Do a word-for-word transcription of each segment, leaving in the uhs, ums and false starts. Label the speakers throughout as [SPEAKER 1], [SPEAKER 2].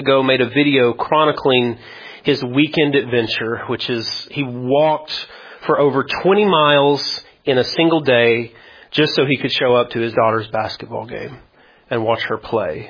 [SPEAKER 1] ago made a video chronicling his weekend adventure, which is he walked for over twenty miles in a single day just so he could show up to his daughter's basketball game and watch her play.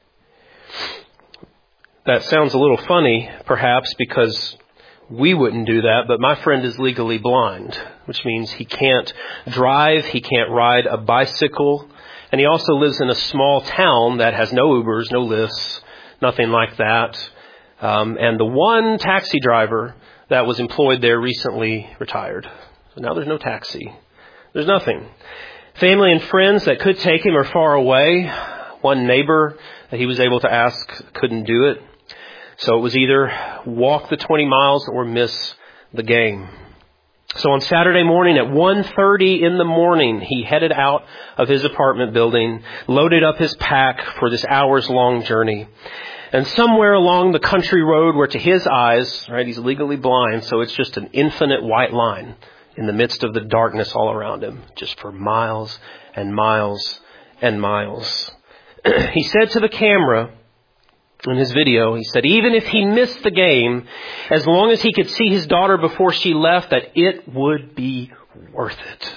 [SPEAKER 1] That sounds a little funny, perhaps, because we wouldn't do that, but my friend is legally blind, which means he can't drive, he can't ride a bicycle, and he also lives in a small town that has no Ubers, no Lyfts, nothing like that. Um, and the one taxi driver that was employed there recently retired. So now there's no taxi. There's nothing. Family and friends that could take him are far away. One neighbor that he was able to ask couldn't do it. So it was either walk the twenty miles or miss the game. So on Saturday morning at one thirty in the morning, he headed out of his apartment building, loaded up his pack for this hours-long journey. And somewhere along the country road where to his eyes, right, he's legally blind, so it's just an infinite white line in the midst of the darkness all around him, just for miles and miles and miles. He said to the camera in his video, he said, even if he missed the game, as long as he could see his daughter before she left, that it would be worth it.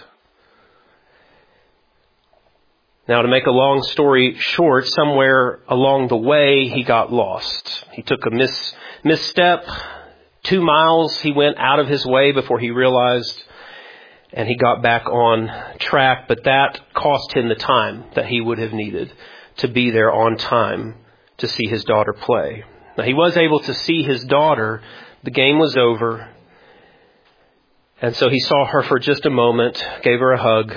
[SPEAKER 1] Now, to make a long story short, somewhere along the way, he got lost. He took a mis- misstep. Two miles he went out of his way before he realized, and he got back on track. But that cost him the time that he would have needed to be there on time to see his daughter play. Now, he was able to see his daughter. The game was over. And so he saw her for just a moment, gave her a hug.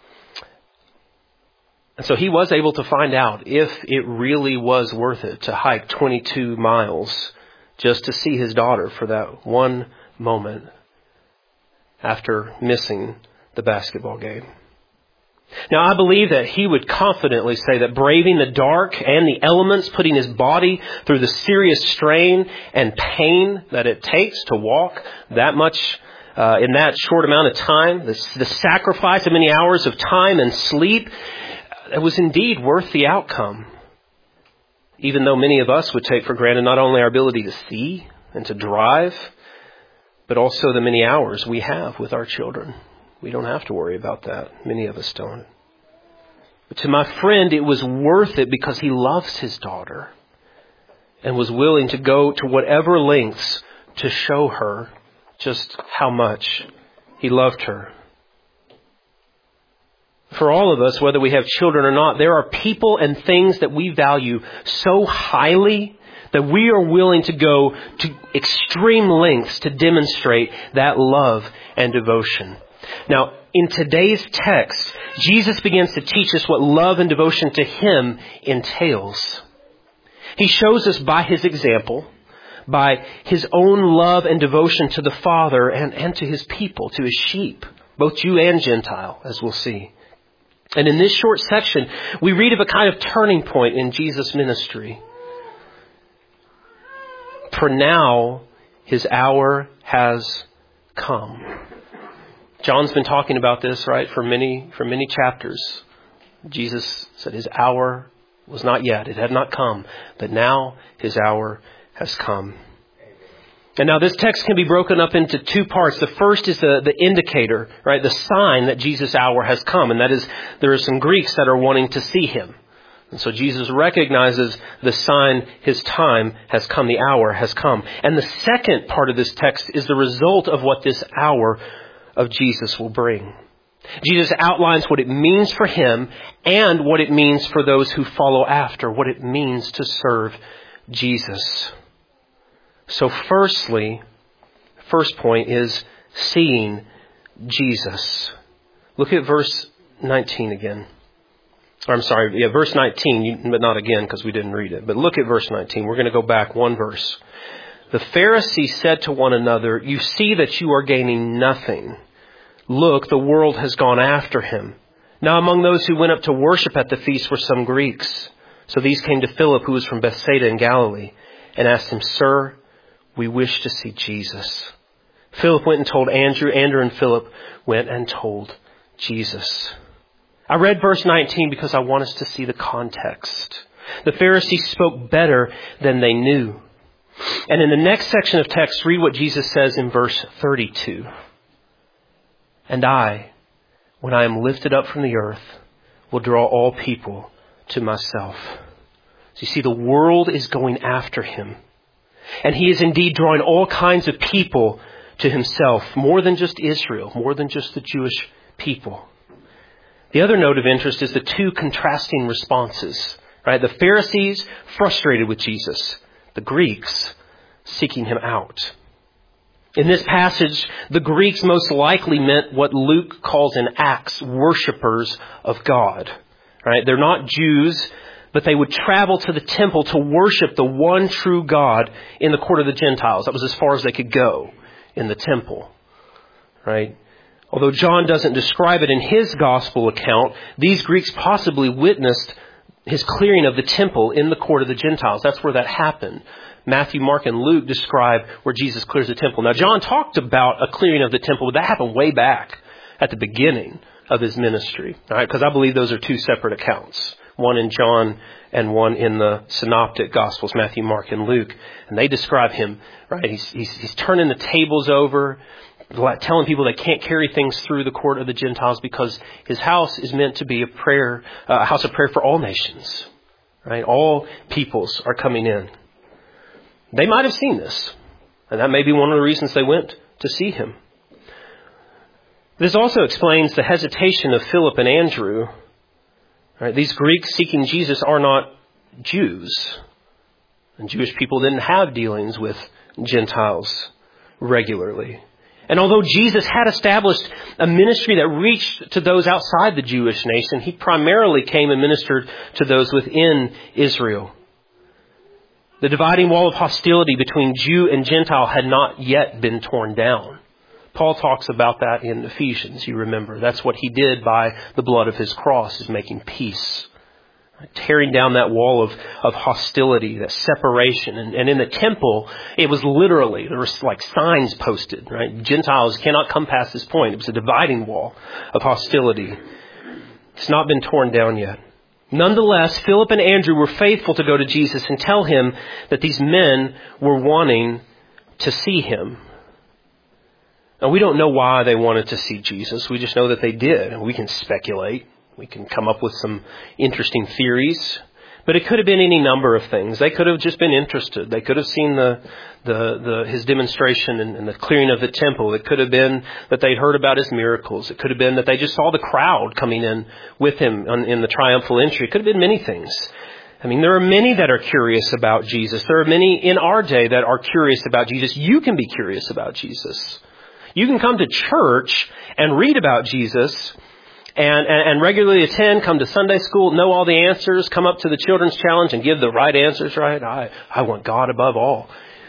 [SPEAKER 1] And so he was able to find out if it really was worth it to hike twenty-two miles just to see his daughter for that one moment after missing the basketball game. Now, I believe that he would confidently say that braving the dark and the elements, putting his body through the serious strain and pain that it takes to walk that much uh, in that short amount of time, the, the sacrifice of many hours of time and sleep, it was indeed worth the outcome. Even though many of us would take for granted not only our ability to see and to drive, but also the many hours we have with our children. We don't have to worry about that. Many of us don't. But to my friend, it was worth it because he loves his daughter and was willing to go to whatever lengths to show her just how much he loved her. For all of us, whether we have children or not, there are people and things that we value so highly that we are willing to go to extreme lengths to demonstrate that love and devotion. Now, in today's text, Jesus begins to teach us what love and devotion to Him entails. He shows us by His example, by His own love and devotion to the Father and, and to His people, to His sheep, both Jew and Gentile, as we'll see. And in this short section, we read of a kind of turning point in Jesus' ministry. For now, His hour has come. John's been talking about this, right, for many, for many chapters. Jesus said His hour was not yet. It had not come. But now His hour has come. And now this text can be broken up into two parts. The first is the, the indicator, right, the sign that Jesus' hour has come. And that is, there are some Greeks that are wanting to see Him. And so Jesus recognizes the sign, His time has come, the hour has come. And the second part of this text is the result of what this hour of Jesus will bring. Jesus outlines what it means for Him and what it means for those who follow after, what it means to serve Jesus. So firstly, first point is seeing Jesus. Look at verse nineteen again. Or I'm sorry, yeah, verse nineteen, but not again because we didn't read it. But look at verse nineteen. We're going to go back one verse. The Pharisees said to one another, "You see that you are gaining nothing. Look, the world has gone after him." Now among those who went up to worship at the feast were some Greeks. So these came to Philip, who was from Bethsaida in Galilee, and asked him, "Sir, we wish to see Jesus." Philip went and told Andrew. Andrew and Philip went and told Jesus. I read verse nineteen because I want us to see the context. The Pharisees spoke better than they knew. And in the next section of text, read what Jesus says in verse thirty-two. And I, when I am lifted up from the earth, will draw all people to myself. So you see, the world is going after him. And he is indeed drawing all kinds of people to himself, more than just Israel, more than just the Jewish people. The other note of interest is the two contrasting responses. Right? The Pharisees frustrated with Jesus. The Greeks seeking him out. In this passage, the Greeks most likely meant what Luke calls in Acts, worshipers of God. Right? They're not Jews, but they would travel to the temple to worship the one true God in the court of the Gentiles. That was as far as they could go in the temple. Right? Although John doesn't describe it in his gospel account, these Greeks possibly witnessed his clearing of the temple in the court of the Gentiles. That's where that happened. Matthew, Mark, and Luke describe where Jesus clears the temple. Now, John talked about a clearing of the temple, but that happened way back at the beginning of his ministry. All right, because I believe those are two separate accounts. One in John and one in the synoptic gospels, Matthew, Mark, and Luke. And they describe him, right? He's, he's, he's turning the tables over, telling people they can't carry things through the court of the Gentiles because his house is meant to be a prayer, a house of prayer for all nations. Right? All peoples are coming in. They might have seen this. And that may be one of the reasons they went to see him. This also explains the hesitation of Philip and Andrew. Right? These Greeks seeking Jesus are not Jews. And Jewish people didn't have dealings with Gentiles regularly. And although Jesus had established a ministry that reached to those outside the Jewish nation, he primarily came and ministered to those within Israel. The dividing wall of hostility between Jew and Gentile had not yet been torn down. Paul talks about that in Ephesians, you remember. That's what he did by the blood of his cross, is making peace. Tearing down that wall of, of hostility, that separation. And, and in the temple, it was literally, there was like signs posted, right? Gentiles cannot come past this point. It was a dividing wall of hostility. It's not been torn down yet. Nonetheless, Philip and Andrew were faithful to go to Jesus and tell him that these men were wanting to see him. Now, we don't know why they wanted to see Jesus. We just know that they did. And we can speculate. We can come up with some interesting theories. But it could have been any number of things. They could have just been interested. They could have seen the, the, the his demonstration and, and the clearing of the temple. It could have been that they'd heard about his miracles. It could have been that they just saw the crowd coming in with him on, in the triumphal entry. It could have been many things. I mean, there are many that are curious about Jesus. There are many in our day that are curious about Jesus. You can be curious about Jesus. You can come to church and read about Jesus and, and, and regularly attend, come to Sunday school, know all the answers, come up to the children's challenge and give the right answers, right? I, I want God above all.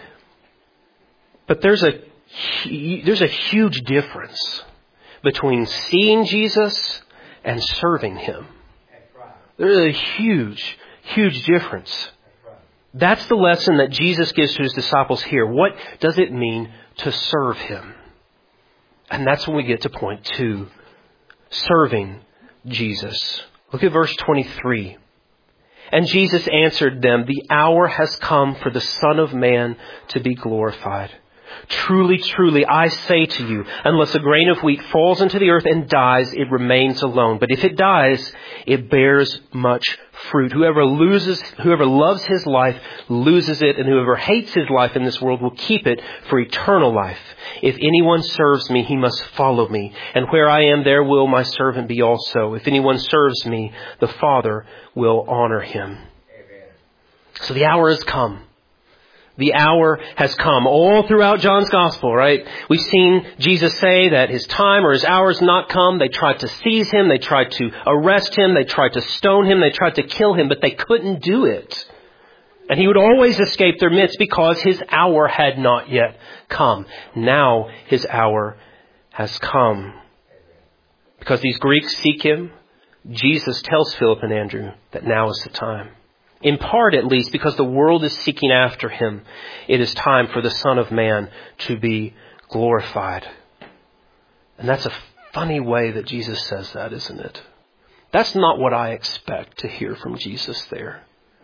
[SPEAKER 1] But there's a, there's a huge difference between seeing Jesus and serving him. There's a huge, huge difference. That's the lesson that Jesus gives to his disciples here. What does it mean to serve him? And that's when we get to point two, serving Jesus. Look at verse twenty-three. And Jesus answered them, the hour has come for the Son of Man to be glorified. Truly, truly, I say to you, unless a grain of wheat falls into the earth and dies, it remains alone. But if it dies, it bears much fruit. Whoever loses, whoever loves his life loses it, and whoever hates his life in this world will keep it for eternal life. If anyone serves me, he must follow me. And where I am, there will my servant be also. If anyone serves me, the Father will honor him. Amen. So the hour has come. The hour has come. All throughout John's gospel, right? We've seen Jesus say that his time or his hour has not come. They tried to seize him. They tried to arrest him. They tried to stone him. They tried to kill him, but they couldn't do it. And he would always escape their midst because his hour had not yet come. Now his hour has come. Because these Greeks seek him, Jesus tells Philip and Andrew that now is the time. In part, at least, because the world is seeking after him, it is time for the Son of Man to be glorified. And that's a funny way that Jesus says that, isn't it? That's not what I expect to hear from Jesus there.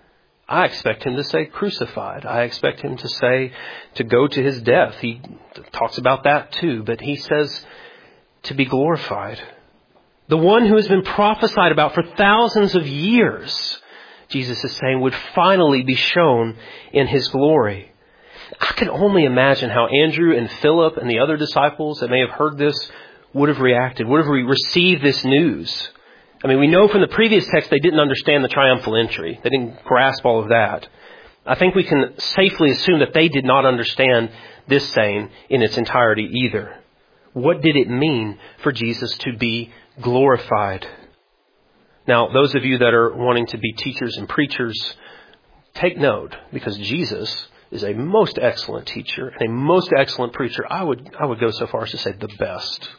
[SPEAKER 1] I expect him to say crucified. I expect him to say to go to his death. He talks about that too, but he says to be glorified. The one who has been prophesied about for thousands of years, Jesus is saying, would finally be shown in his glory. I can only imagine how Andrew and Philip and the other disciples that may have heard this would have reacted, would have received this news. I mean, we know from the previous text they didn't understand the triumphal entry. They didn't grasp all of that. I think we can safely assume that they did not understand this saying in its entirety either. What did it mean for Jesus to be glorified? Now, those of you that are wanting to be teachers and preachers, take note, because Jesus is a most excellent teacher and a most excellent preacher. I would I would go so far as to say the best.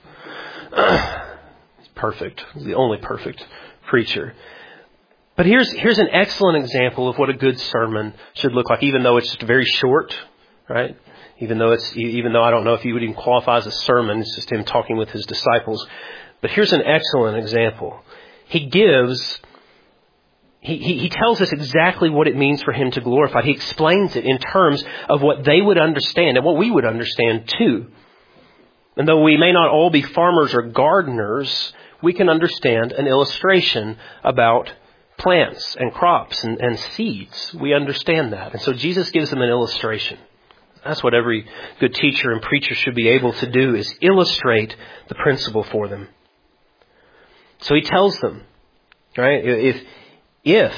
[SPEAKER 1] Perfect. The only perfect preacher. But here's here's an excellent example of what a good sermon should look like, even though it's just very short, right? Even though it's even though I don't know if you would even qualify as a sermon, it's just him talking with his disciples. But here's an excellent example. He gives he, he he tells us exactly what it means for him to glorify. He explains it in terms of what they would understand and what we would understand too. And though we may not all be farmers or gardeners, we can understand an illustration about plants and crops and, and seeds. We understand that. And so Jesus gives them an illustration. That's what every good teacher and preacher should be able to do, is illustrate the principle for them. So he tells them, right, if, if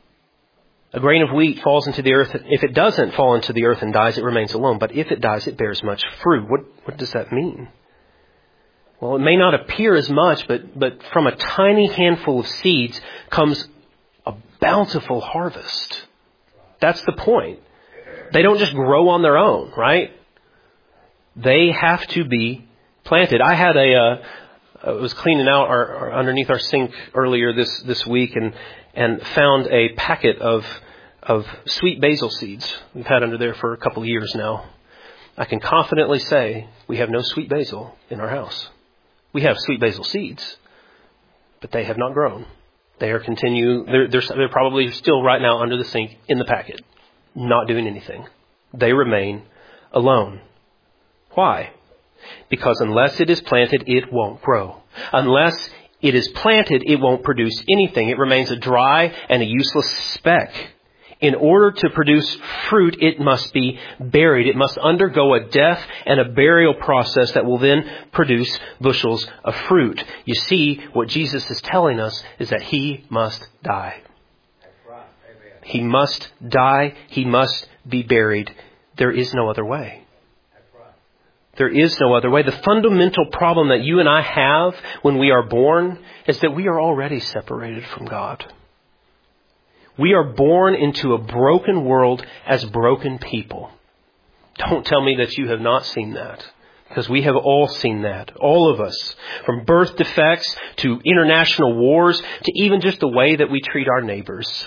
[SPEAKER 1] a grain of wheat falls into the earth, if it doesn't fall into the earth and dies, it remains alone. But if it dies, it bears much fruit. What, what does that mean? Well, it may not appear as much, but, but from a tiny handful of seeds comes a bountiful harvest. That's the point. They don't just grow on their own, right? They have to be planted. I had a, uh, I was cleaning out our, our underneath our sink earlier this, this week and, and found a packet of, of sweet basil seeds we've had under there for a couple of years now. I can confidently say we have no sweet basil in our house. We have sweet basil seeds, but they have not grown. They are continue. They're, they're, they're probably still right now under the sink in the packet, not doing anything. They remain alone. Why? Because unless it is planted, it won't grow. Unless it is planted, it won't produce anything. It remains a dry and a useless speck. In order to produce fruit, it must be buried. It must undergo a death and a burial process that will then produce bushels of fruit. You see, what Jesus is telling us is that he must die.
[SPEAKER 2] That's right. Amen.
[SPEAKER 1] He must die. He must be buried. There is no other way.
[SPEAKER 2] That's right.
[SPEAKER 1] There is no other way. The fundamental problem that you and I have when we are born is that we are already separated from God. We are born into a broken world as broken people. Don't tell me that you have not seen that, because we have all seen that. All of us. From birth defects to international wars to even just the way that we treat our neighbors.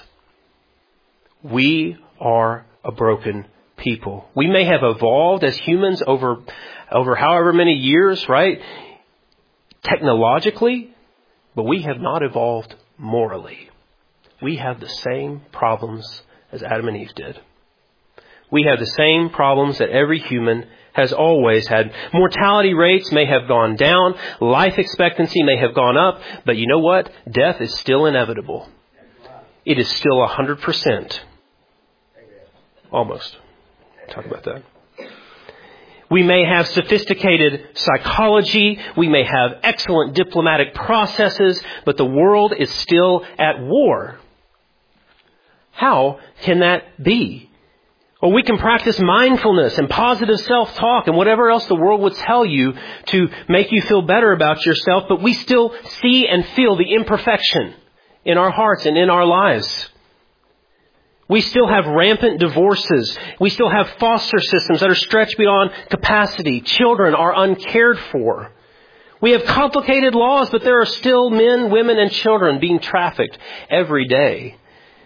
[SPEAKER 1] We are a broken people. We may have evolved as humans over, over however many years, right? Technologically, but we have not evolved morally. We have the same problems as Adam and Eve did. We have the same problems that every human has always had. Mortality rates may have gone down. Life expectancy may have gone up. But you know what? Death is still inevitable. It is still one hundred percent. Almost. Talk about that. We may have sophisticated psychology. We may have excellent diplomatic processes. But the world is still at war. How can that be? Well, we can practice mindfulness and positive self-talk and whatever else the world would tell you to make you feel better about yourself, but we still see and feel the imperfection in our hearts and in our lives. We still have rampant divorces. We still have foster systems that are stretched beyond capacity. Children are uncared for. We have complicated laws, but there are still men, women, and children being trafficked every day.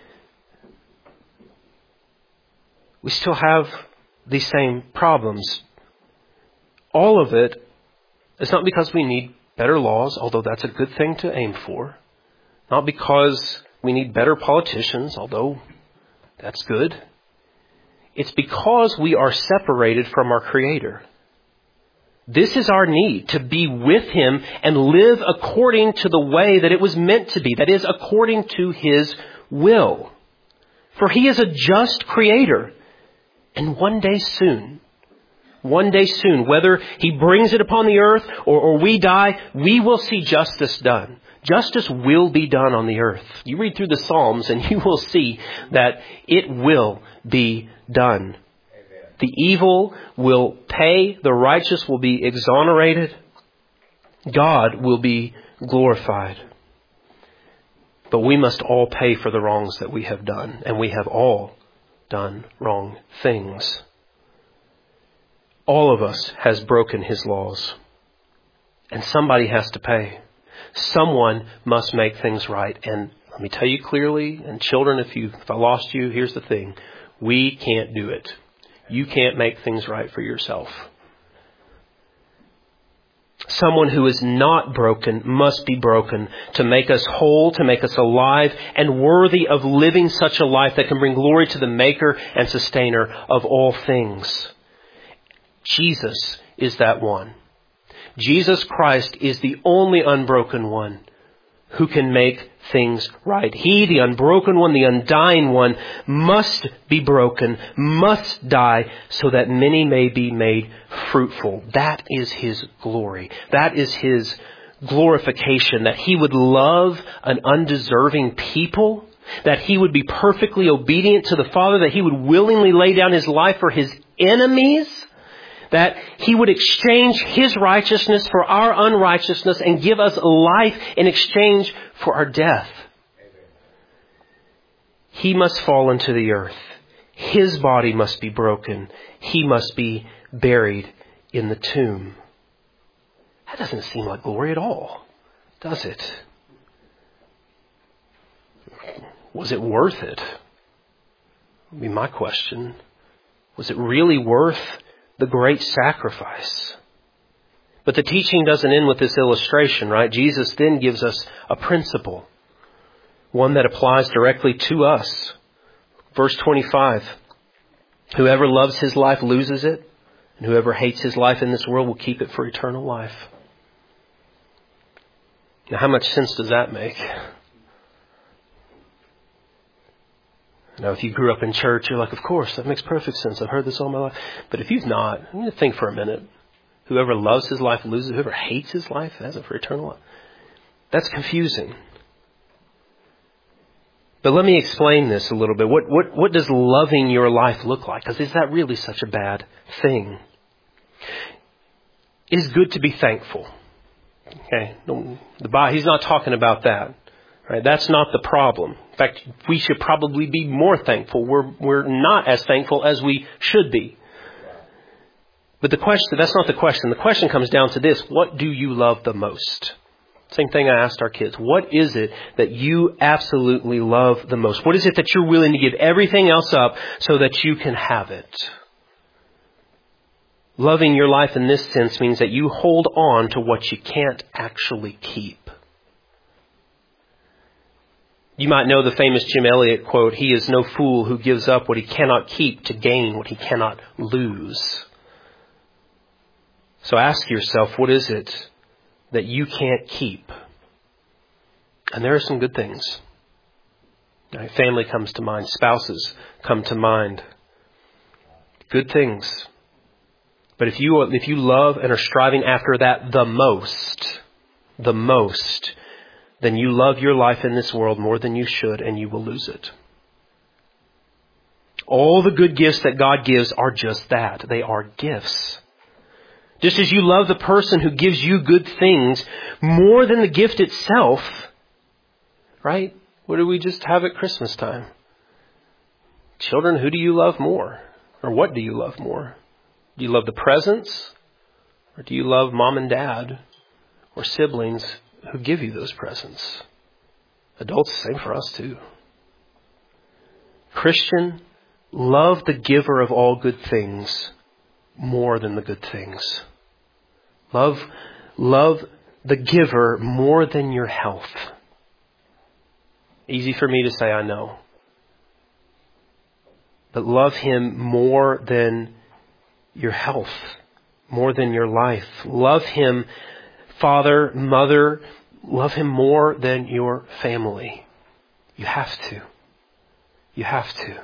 [SPEAKER 1] We still have these same problems. All of it is not because we need better laws, although that's a good thing to aim for. Not because we need better politicians, although That's good. It's because we are separated from our Creator. This is our need, to be with Him and live according to the way that it was meant to be. That is, according to His will. For He is a just Creator. And one day soon, one day soon, whether He brings it upon the earth or, or we die, we will see justice done. Justice will be done on the earth. You read through the Psalms and you will see that it will be done. The evil will pay. The righteous will be exonerated. God will be glorified. But we must all pay for the wrongs that we have done. And we have all done wrong things. All of us has broken His laws. And somebody has to pay. Someone must make things right. And let me tell you clearly, and children, if you if I lost you, here's the thing. We can't do it. You can't make things right for yourself. Someone who is not broken must be broken to make us whole, to make us alive and worthy of living such a life that can bring glory to the Maker and Sustainer of all things. Jesus is that one. Jesus Christ is the only unbroken one who can make things right. He, the unbroken one, the undying one, must be broken, must die, so that many may be made fruitful. That is His glory. That is His glorification, that He would love an undeserving people, that He would be perfectly obedient to the Father, that He would willingly lay down His life for His enemies, that He would exchange His righteousness for our unrighteousness and give us life in exchange for our death. He must fall into the earth. His body must be broken. He must be buried in the tomb. That doesn't seem like glory at all, does it? Was it worth it? Would be my question. Was it really worth the great sacrifice? But the teaching doesn't end with this illustration, right? Jesus then gives us a principle, one that applies directly to us. Verse twenty-five, whoever loves his life loses it, and whoever hates his life in this world will keep it for eternal life. Now, how much sense does that make? Now, if you grew up in church, you're like, of course, that makes perfect sense. I've heard this all my life. But if you've not, you need to think for a minute. Whoever loves his life loses it. Whoever hates his life has it for eternal life. That's confusing. But let me explain this a little bit. What, what, what does loving your life look like? Because is that really such a bad thing? It is good to be thankful. Okay, the, he's not talking about that. Right? That's not the problem. In fact, we should probably be more thankful. We're we're not as thankful as we should be. But the question, that's not the question. The question comes down to this. What do you love the most? Same thing I asked our kids. What is it that you absolutely love the most? What is it that you're willing to give everything else up so that you can have it? Loving your life in this sense means that you hold on to what you can't actually keep. You might know the famous Jim Elliot quote, "He is no fool who gives up what he cannot keep to gain what he cannot lose." So ask yourself, what is it that you can't keep? And there are some good things. Right? Family comes to mind. Spouses come to mind. Good things. But if you if you love and are striving after that the most, the most, then you love your life in this world more than you should, and you will lose it. All the good gifts that God gives are just that. They are gifts. Just as you love the person who gives you good things more than the gift itself, right? What do we just have at Christmas time? Children, who do you love more? Or what do you love more? Do you love the presents? Or do you love mom and dad or siblings who give you those presents? Adults, same for us too. Christian, love the giver of all good things more than the good things. Love, love the giver more than your health. Easy for me to say, I know. but love Him more than your health, more than your life. Love Him, father, mother, love Him more than your family. You have to. You have to.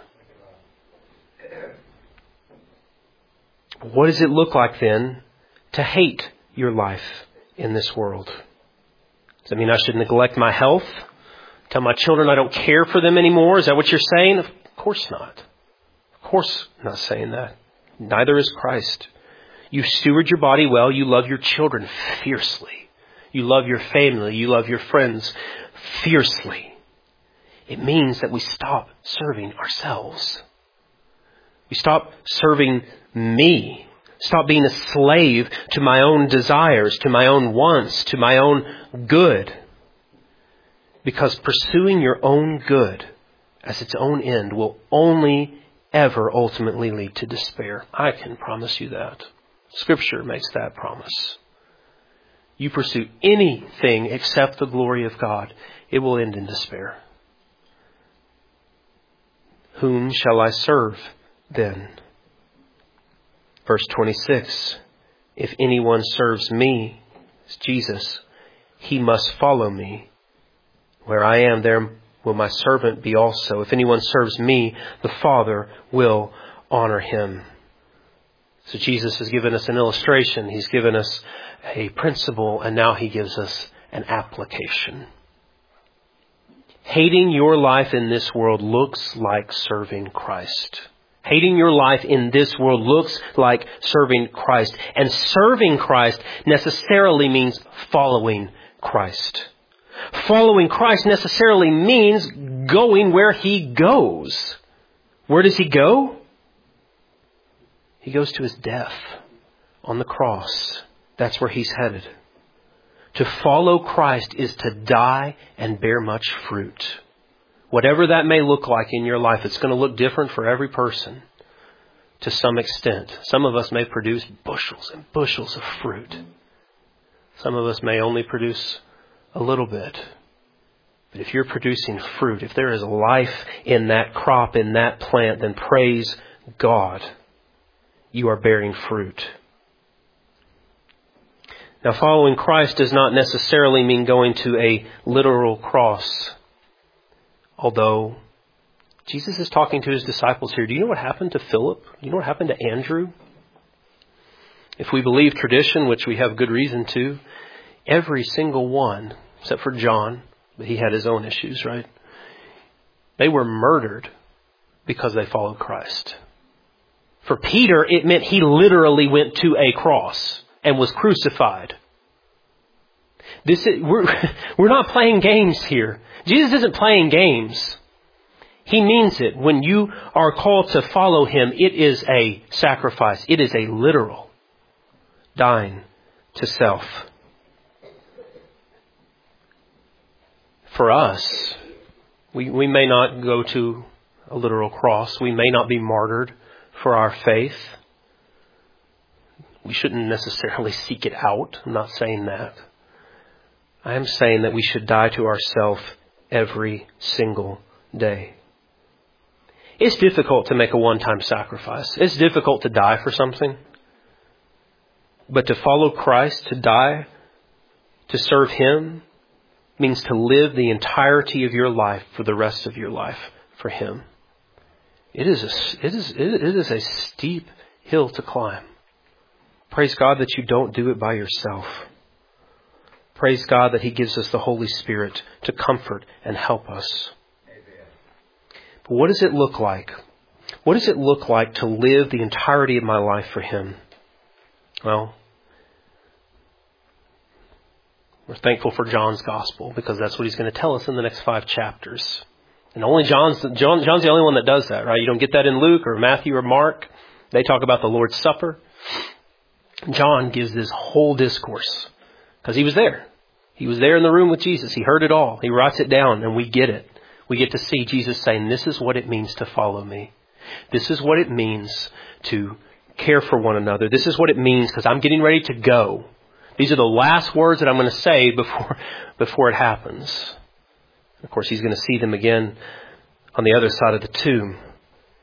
[SPEAKER 1] What does it look like then to hate your life in this world? Does that mean I should neglect my health? Tell my children I don't care for them anymore? Is that what you're saying? Of course not. Of course I'm not saying that. Neither is Christ. You steward your body well. You love your children fiercely. You love your family. You love your friends fiercely. It means that we stop serving ourselves. We stop serving me. Stop being a slave to my own desires, to my own wants, to my own good. Because pursuing your own good as its own end will only ever ultimately lead to despair. I can promise you that. Scripture makes that promise. You pursue anything except the glory of God, it will end in despair. Whom shall I serve then? Verse twenty-six, if anyone serves me, it's Jesus, he must follow me. Where I am, there will my servant be also. If anyone serves me, the Father will honor him. So Jesus has given us an illustration. He's given us a principle, and now He gives us an application. Hating your life in this world looks like serving Christ. Hating your life in this world looks like serving Christ. And serving Christ necessarily means following Christ. Following Christ necessarily means going where He goes. Where does He go? He goes to His death on the cross. That's where He's headed. To follow Christ is to die and bear much fruit. Whatever that may look like in your life, it's going to look different for every person to some extent. Some of us may produce bushels and bushels of fruit. Some of us may only produce a little bit. But if you're producing fruit, if there is life in that crop, in that plant, then praise God. You are bearing fruit. Now, following Christ does not necessarily mean going to a literal cross. Although, Jesus is talking to His disciples here. Do you know what happened to Philip? Do you know what happened to Andrew? If we believe tradition, which we have good reason to, every single one, except for John, but he had his own issues, right? They were murdered because they followed Christ. For Peter, it meant he literally went to a cross and was crucified. This is, we're, we're not playing games here. Jesus isn't playing games. He means it. When you are called to follow Him, it is a sacrifice. It is a literal dying to self. For us, we, we may not go to a literal cross. We may not be martyred for our faith. We shouldn't necessarily seek it out. I'm not saying that. I am saying that we should die to ourselves every single day. It's difficult to make a one-time sacrifice. It's difficult to die for something. But to follow Christ, to die, to serve Him, means to live the entirety of your life for the rest of your life for Him. It is a, it is, it is a steep hill to climb. Praise God that you don't do it by yourself. Praise God that He gives us the Holy Spirit to comfort and help us. Amen. But what does it look like? What does it look like to live the entirety of my life for Him? Well, we're thankful for John's gospel because that's what he's going to tell us in the next five chapters. And only John's, John, John's the only one that does that, right? You don't get that in Luke or Matthew or Mark. They talk about the Lord's Supper. John gives this whole discourse because he was there. He was there in the room with Jesus. He heard it all. He writes it down and we get it. We get to see Jesus saying, this is what it means to follow me. This is what it means to care for one another. This is what it means because I'm getting ready to go. These are the last words that I'm going to say before, before it happens. Of course, he's going to see them again on the other side of the tomb.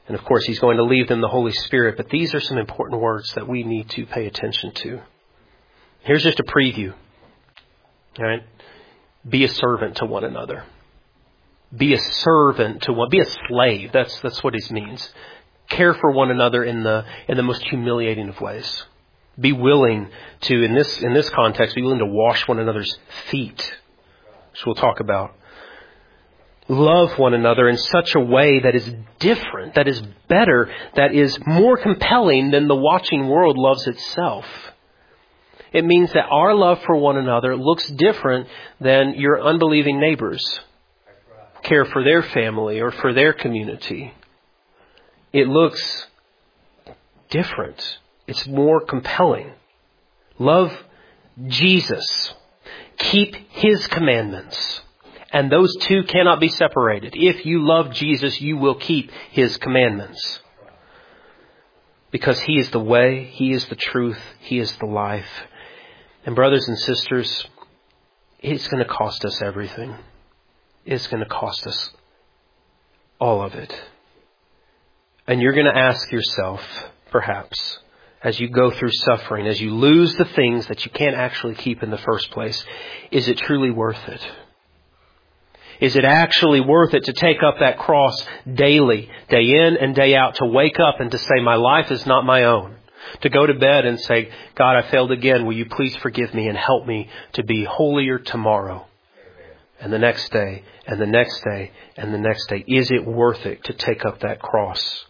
[SPEAKER 1] And of course, He's going to leave them the Holy Spirit. But these are some important words that we need to pay attention to. Here's just a preview. All right? Be a servant to one another. Be a servant to one. Be a slave. That's that's what it means. Care for one another in the in the most humiliating of ways. Be willing to, in this in this context, be willing to wash one another's feet, which we'll talk about. Love one another in such a way that is different, that is better, that is more compelling than the watching world loves itself. It means that our love for one another looks different than your unbelieving neighbors' care for their family or for their community. It looks different. It's more compelling. Love Jesus. Keep His commandments. And those two cannot be separated. If you love Jesus, you will keep His commandments. Because He is the way, He is the truth, He is the life. And brothers and sisters, it's going to cost us everything. It's going to cost us all of it. And you're going to ask yourself, perhaps, as you go through suffering, as you lose the things that you can't actually keep in the first place, is it truly worth it? Is it actually worth it to take up that cross daily, day in and day out, to wake up and to say, my life is not my own? To go to bed and say, God, I failed again. Will you please forgive me and help me to be holier tomorrow? And the next day, and the next day, and the next day. Is it worth it to take up that cross?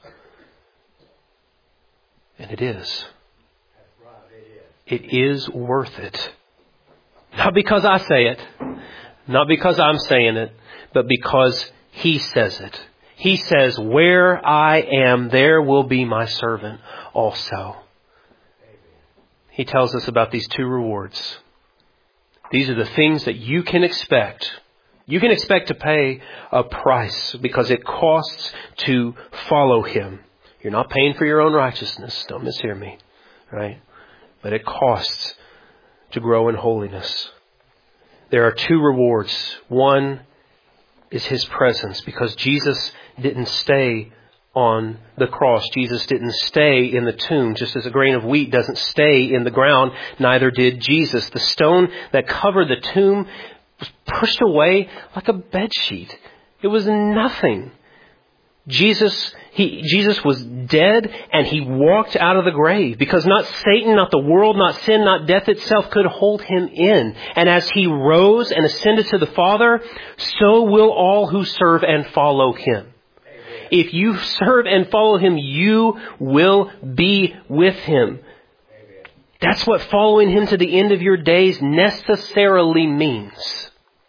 [SPEAKER 1] And it is. It is worth it. Not because I say it. Not because I'm saying it. But because He says it. He says, where I am, there will be my servant also. He tells us about these two rewards. These are the things that you can expect. You can expect to pay a price because it costs to follow Him. You're not paying for your own righteousness. Don't mishear me. Right? But it costs to grow in holiness. There are two rewards. One is His presence, because Jesus didn't stay on the cross. Jesus didn't stay in the tomb. Just as a grain of wheat doesn't stay in the ground, neither did Jesus. The stone that covered the tomb was pushed away like a bedsheet. It was nothing. Jesus, he, Jesus was dead, and He walked out of the grave because not Satan, not the world, not sin, not death itself could hold Him in. And as He rose and ascended to the Father, so will all who serve and follow Him. Amen. If you serve and follow Him, you will be with Him. Amen. That's what following Him to the end of your days necessarily means.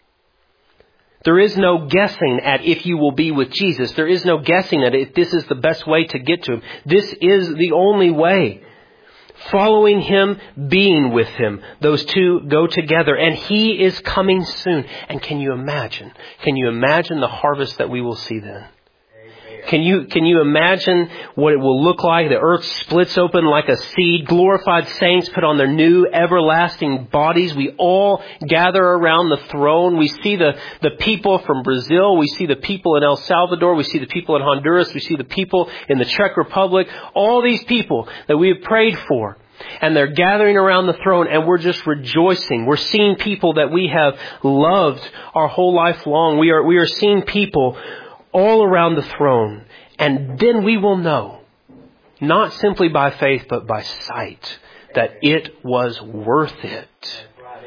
[SPEAKER 1] There is no guessing at if you will be with Jesus. There is no guessing at if this is the best way to get to Him. This is the only way. Following Him, being with Him. Those two go together. And He is coming soon. And can you imagine? Can you imagine the harvest that we will see then? Can you, can you imagine what it will look like? The earth splits open like a seed. Glorified saints put on their new everlasting bodies. We all gather around the throne. We see the, the people from Brazil. We see the people in El Salvador. We see the people in Honduras. We see the people in the Czech Republic. All these people that we have prayed for. And they're gathering around the throne, and we're just rejoicing. We're seeing people that we have loved our whole life long. We are, we are seeing people all around the throne. And then we will know, not simply by faith, but by sight, that it was worth it.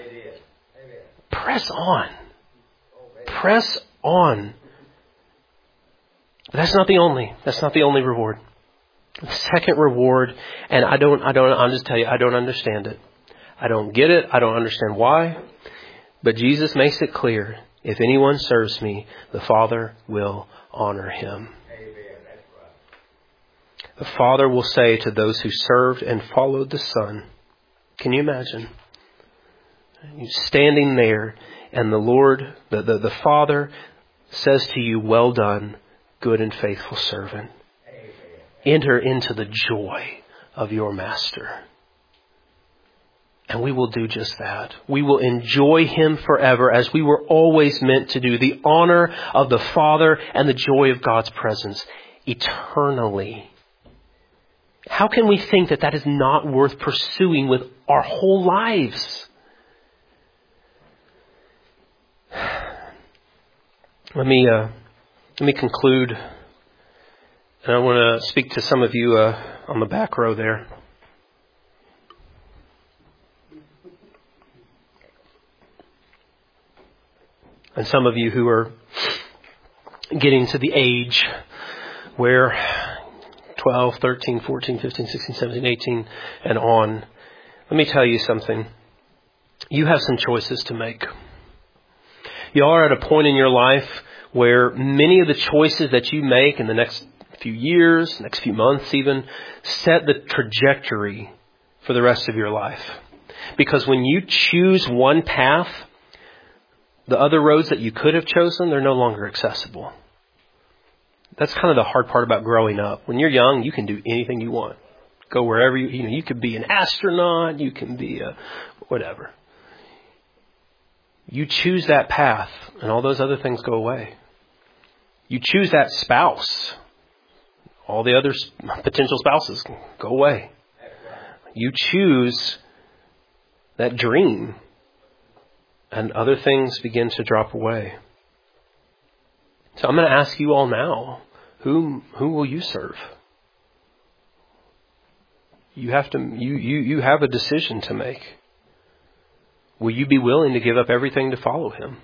[SPEAKER 1] Press on. Press on. But that's not the only, that's not the only reward. The second reward, and I don't, I don't, I'll just tell you, I don't understand it. I don't get it. I don't understand why. But Jesus makes it clear. If anyone serves me, the Father will honor him. Amen. That's right. The Father will say to those who served and followed the Son, can you imagine? You standing there, and the Lord, the, the, the Father says to you, well done, good and faithful servant. Amen. Enter into the joy of your Master. And we will do just that. We will enjoy Him forever as we were always meant to do. The honor of the Father and the joy of God's presence eternally. How can we think that that is not worth pursuing with our whole lives? Let me uh, let me conclude, and I want to speak to some of you uh, on the back row there. And some of you who are getting to the age where twelve, thirteen, fourteen, fifteen, sixteen, seventeen, eighteen, and on. Let me tell you something. You have some choices to make. You are at a point in your life where many of the choices that you make in the next few years, next few months even, set the trajectory for the rest of your life. Because when you choose one path, the other roads that you could have chosen, they're no longer accessible. That's kind of the hard part about growing up. When you're young, you can do anything you want. Go wherever you, you know, you could be an astronaut, you can be a whatever. You choose that path and all those other things go away. You choose that spouse. All the other potential spouses go away. You choose that dream and other things begin to drop away. So I'm going to ask you all now, who who will you serve? You have to you you you have a decision to make. Will you be willing to give up everything to follow him?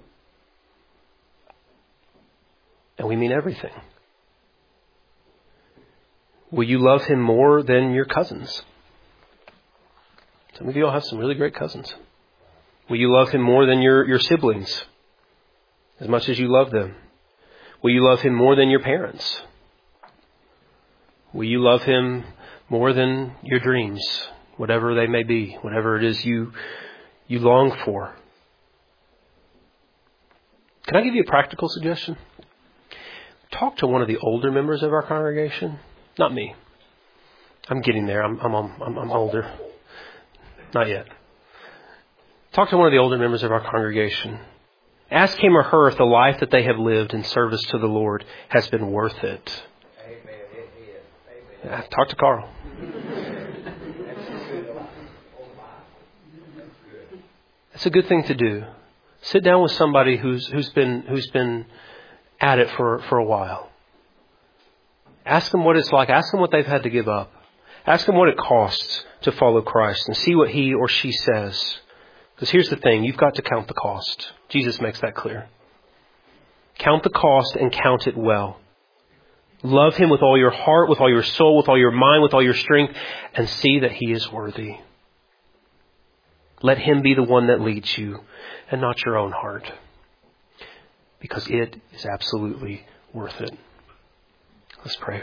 [SPEAKER 1] And we mean everything. Will you love him more than your cousins? Some of you all have some really great cousins. Will you love him more than your, your siblings? As much as you love them. Will you love him more than your parents? Will you love him more than your dreams? Whatever they may be. Whatever it is you, you long for. Can I give you a practical suggestion? Talk to one of the older members of our congregation. Not me. I'm getting there. I'm, I'm, I'm, I'm older. Not yet. Talk to one of the older members of our congregation. Ask him or her if the life that they have lived in service to the Lord has been worth it.
[SPEAKER 2] Amen. It is. Amen.
[SPEAKER 1] Yeah, talk to Carl. It's a good thing to do. Sit down with somebody who's who's been who's been at it for, for a while. Ask them what it's like. Ask them what they've had to give up. Ask them what it costs to follow Christ and see what he or she says. Because here's the thing, you've got to count the cost. Jesus makes that clear. Count the cost and count it well. Love him with all your heart, with all your soul, with all your mind, with all your strength, and see that he is worthy. Let him be the one that leads you and not your own heart. Because it is absolutely worth it. Let's pray.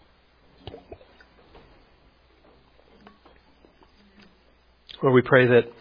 [SPEAKER 1] Lord, we pray that